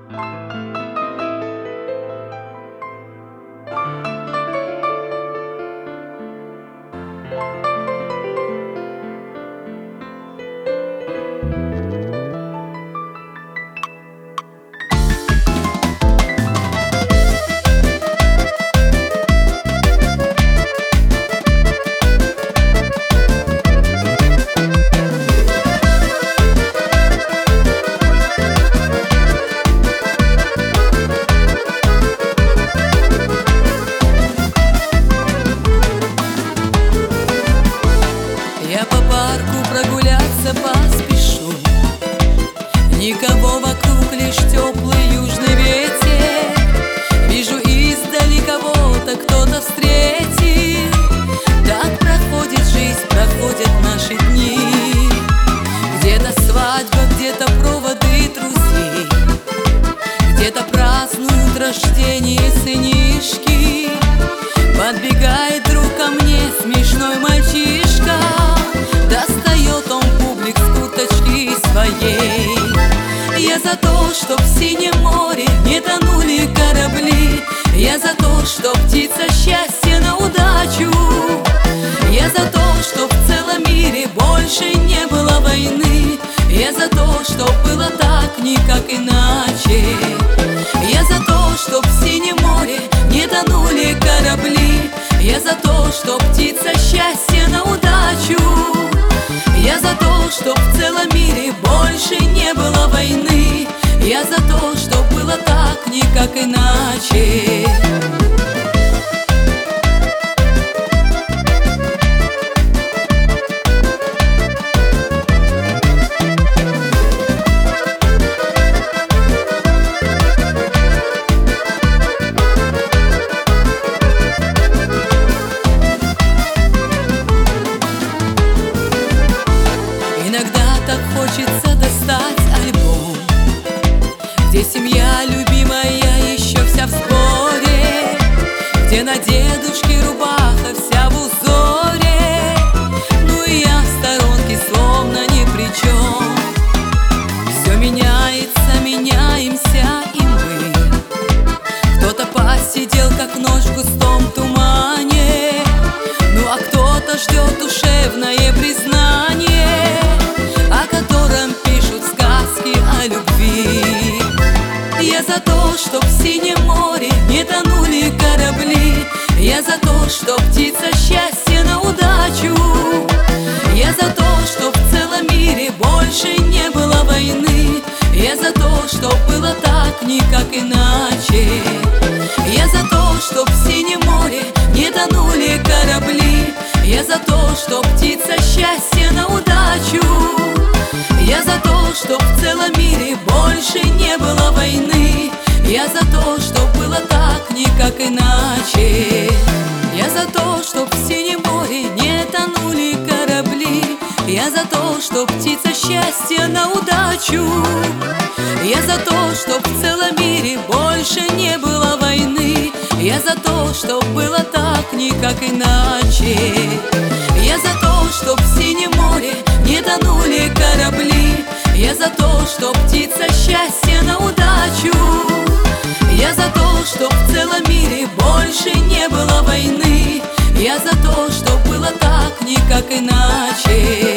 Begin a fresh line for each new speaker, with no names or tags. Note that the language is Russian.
Я по парку прогуляться поспешу, никого вокруг, лишь теплый южный ветер. Вижу издали кого-то, кто-то встретит. Так проходит жизнь, проходят наши дни. Где-то свадьба, где-то проводы друзей, где-то празднуют рождение сынишки. Подбегает друг ко мне, смешной мальчишка. Достает он бублик с курточки своей. Я за то, чтоб в синем море не тонули корабли. Я за то, чтоб птица счастья на удачу. Я за то, чтоб в целом мире больше не было войны. Я за то, чтоб было так, никак иначе. Я за то, чтоб в синем море не тонули корабли. Я за то, чтоб птица счастья на удачу. Я за то, чтоб в целом мире больше не было войны. Я за то, чтоб было так, никак иначе. Иногда так хочется достать альбом, где семья любимая еще вся в сборе, где на дедушке рубаха вся в узоре. Ну и я в сторонке словно ни при чем. Все меняется, меняемся и мы. Кто-то посидел, как ночь в густом тумане, ну а кто-то ждет душевное признание, о котором пишут сказки о любви. Я за то, чтоб в синем море не тонули корабли. Я за то, чтоб птица счастья на удачу. Я за то, чтоб в целом мире больше не было войны. Я за то, чтоб было так, никак иначе. Я за то, чтоб в синем море не тонули корабли. Я за то, чтоб птица счастья на удачу. Я за то, чтоб в целом мире больше не было войны. Я за то, чтоб было так, никак иначе. Я за то, чтоб в синем море не тонули корабли. Я за то, чтоб птица счастья на удачу. Я за то, чтоб в целом мире больше не было войны. Я за то, чтоб было так, никак иначе. Я за то, чтоб в синем море не тонули корабли. Я за то, чтоб птица счастья на удачу. Я за то, чтоб в целом мире больше не было войны. Я за то, чтоб было так, никак иначе.